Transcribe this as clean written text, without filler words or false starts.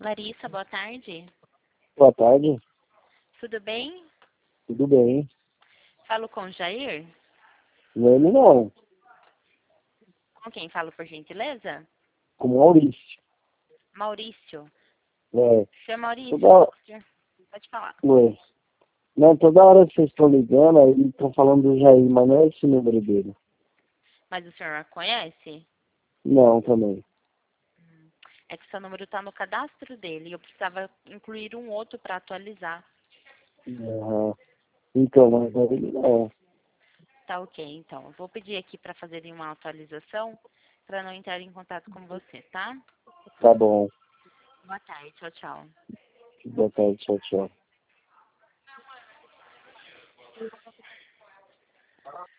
Larissa, boa tarde. Boa tarde, Tudo bem? tudo bem? Falo com o Jair? Ele não, Com quem falo, por gentileza? com o Maurício. Maurício. É, Seu Maurício, toda hora, pode falar. ué, não, toda hora que vocês estão ligando, aí estão falando do Jair, mas não é esse o número dele. Mas o senhor conhece? Não, também. É que seu número está no cadastro dele e eu precisava incluir um outro para atualizar. Ah, então, mas ele não. Tá ok, então. Eu vou pedir aqui para fazerem uma atualização para não entrar em contato com você, tá? Tá bom. Boa tarde, tchau, tchau. Boa tarde, tchau, tchau.